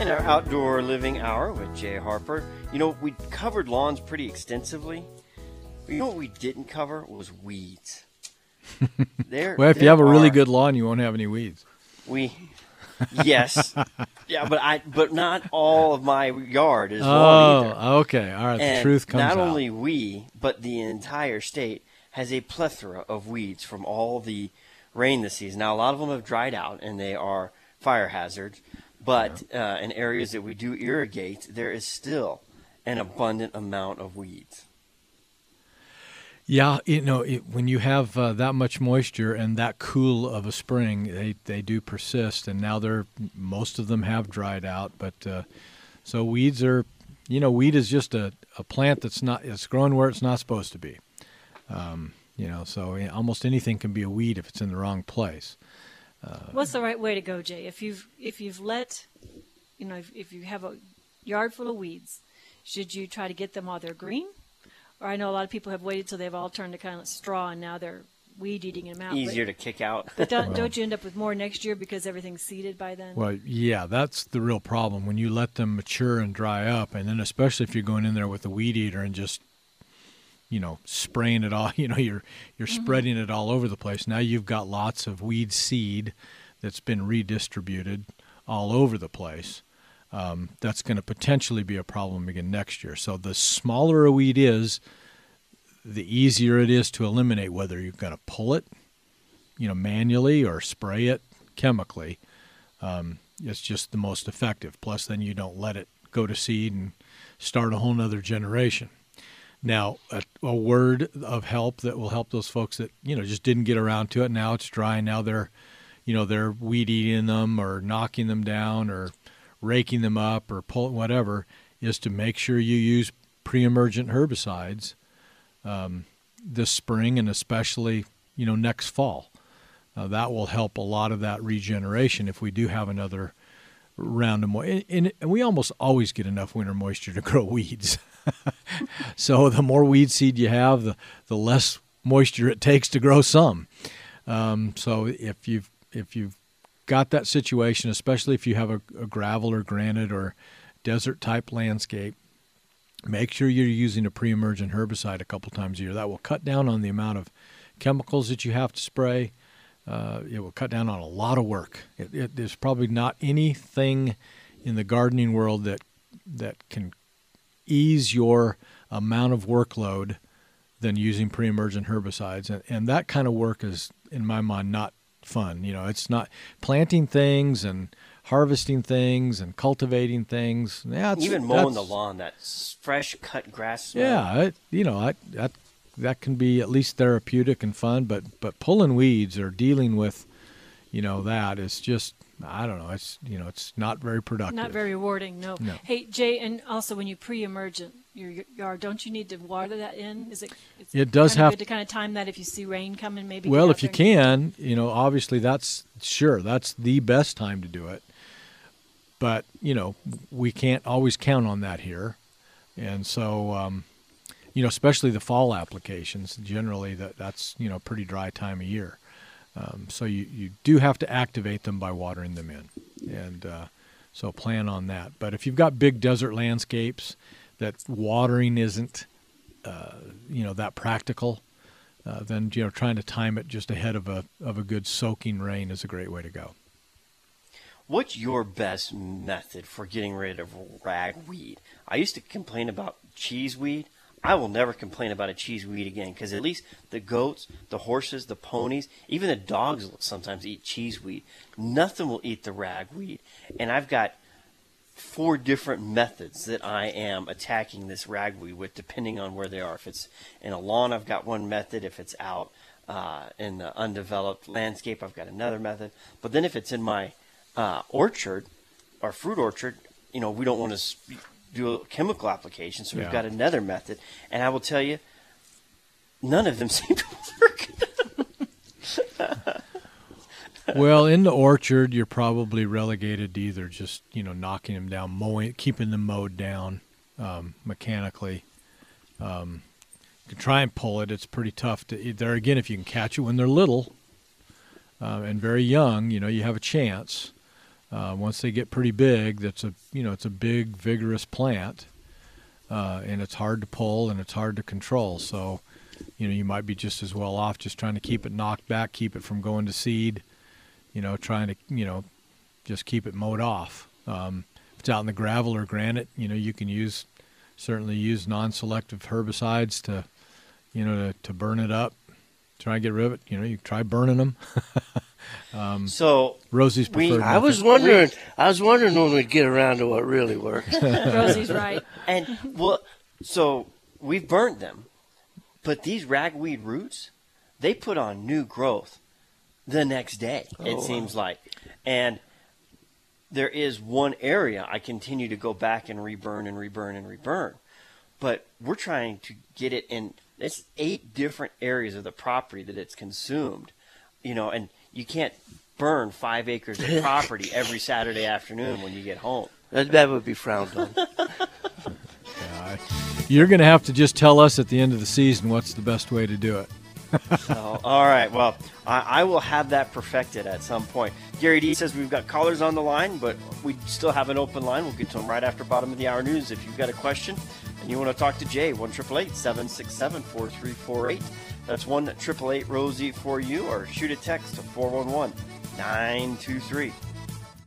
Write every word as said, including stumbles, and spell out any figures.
And our outdoor living hour with Jay Harper. You know, we covered lawns pretty extensively. But you know what we didn't cover was weeds. There, well, if there you have a really are, good lawn, you won't have any weeds. We, yes, yeah, but I, but not all of my yard is lawn either. Oh, okay, all right. And the truth comes not out. only we, but the entire state has a plethora of weeds from all the rain this season. Now, a lot of them have dried out, and they are fire hazards. But uh, in areas that we do irrigate, there is still an abundant amount of weeds. Yeah, you know, it, when you have uh, that much moisture and that cool of a spring, they, they do persist. And now they're most of them have dried out. But uh, so weeds are, you know, weed is just a, a plant that's not it's growing where it's not supposed to be. Um, you know, so almost anything can be a weed if it's in the wrong place. Uh, What's the right way to go, Jay? If you've if you've let, you know, if, if you have a yard full of weeds, should you try to get them while they're green? Or I know a lot of people have waited till they've all turned to kind of straw and now they're weed eating them out. Easier but, to kick out. But don't, Well, don't you end up with more next year because everything's seeded by then? Well, yeah, that's the real problem when you let them mature and dry up, and then especially if you're going in there with a weed eater and just, you know, spraying it all, you know, you're you're mm-hmm. spreading it all over the place. Now you've got lots of weed seed that's been redistributed all over the place. Um, that's going to potentially be a problem again next year. So the smaller a weed is, the easier it is to eliminate, whether you're going to pull it, you know, manually or spray it chemically. Um, it's just the most effective. Plus, then you don't let it go to seed and start a whole nother generation. Now, a, a word of help that will help those folks that, you know, just didn't get around to it. Now it's dry. Now they're, you know, they're weed eating them or knocking them down or raking them up or pull whatever, is to make sure you use pre-emergent herbicides um, this spring and especially, you know, next fall. Uh, that will help a lot of that regeneration if we do have another round of moisture. And, and we almost always get enough winter moisture to grow weeds. So the more weed seed you have, the, the less moisture it takes to grow some. Um, so if you've if you've got that situation, especially if you have a, a gravel or granite or desert type landscape, make sure you're using a pre-emergent herbicide a couple times a year. That will cut down on the amount of chemicals that you have to spray. Uh, it will cut down on a lot of work. It, it, there's probably not anything in the gardening world that that can ease your amount of workload than using pre-emergent herbicides. And, and that kind of work is, in my mind, not fun. You know, it's not planting things and harvesting things and cultivating things. Yeah, it's, even mowing the lawn, that fresh cut grass smell. Yeah, it, you know, I, that that can be at least therapeutic and fun. But but pulling weeds or dealing with, you know, that is just, I don't know. It's, you know, it's not very productive. Not very rewarding, no. No. Hey, Jay, and also when you pre-emergent your yard, don't you need to water that in? Is it? It's It does kind of have good to kind of time that if you see rain coming, maybe. Well, get out if you there and- can, you know, obviously that's sure that's the best time to do it. But you know, we can't always count on that here, and so um, you know, especially the fall applications. Generally, that that's you know pretty dry time of year. Um, so you, you do have to activate them by watering them in, and uh, so plan on that. But if you've got big desert landscapes that watering isn't, uh, you know, that practical, uh, then you know trying to time it just ahead of a of a good soaking rain is a great way to go. What's your best method for getting rid of ragweed? I used to complain about cheeseweed. I will never complain about a cheeseweed again because at least the goats, the horses, the ponies, even the dogs will sometimes eat cheeseweed. Nothing will eat the ragweed. And I've got four different methods that I am attacking this ragweed with depending on where they are. If it's in a lawn, I've got one method. If it's out uh, in the undeveloped landscape, I've got another method. But then if it's in my uh, orchard or fruit orchard, you know, we don't want to sp- do a chemical application, so we've Yeah. got another method. And I will tell you, none of them seem to work. Well, in the orchard, you're probably relegated to either just, you know, knocking them down, mowing, keeping them mowed down um, mechanically. Um, you can try and pull it. It's pretty tough to. There again, if you can catch it when they're little uh, and very young, you know, you have a chance. Uh, once they get pretty big, that's a you know it's a big vigorous plant, uh, and it's hard to pull and it's hard to control. So, you know, you might be just as well off just trying to keep it knocked back, keep it from going to seed. You know, trying to you know just keep it mowed off. Um, if it's out in the gravel or granite, you know, you can use certainly use non-selective herbicides to you know to, to burn it up. Try and get rid of it. You know, you try burning them. um, So Rosie's we- preferred. I was method. wondering. I was wondering when we'd get around to what really works. Rosie's right. And well, so we've burnt them, but these ragweed roots, they put on new growth the next day. Oh, It wow. seems like, and there is one area I continue to go back and reburn and reburn and reburn, but we're trying to get it in. It's eight different areas of the property that it's consumed, you know, and you can't burn five acres of property every Saturday afternoon when you get home. That, that would be frowned on. Yeah, I- you're going to have to just tell us at the end of the season what's the best way to do it. So, all right. Well, I, I will have that perfected at some point. Gary D says we've got callers on the line, but we still have an open line. We'll get to them right after bottom of the hour news. If you've got a question and you want to talk to Jay, one triple eight seven six seven four three four eight. That's one triple eight Rosie for you, or shoot a text to four one one nine two three.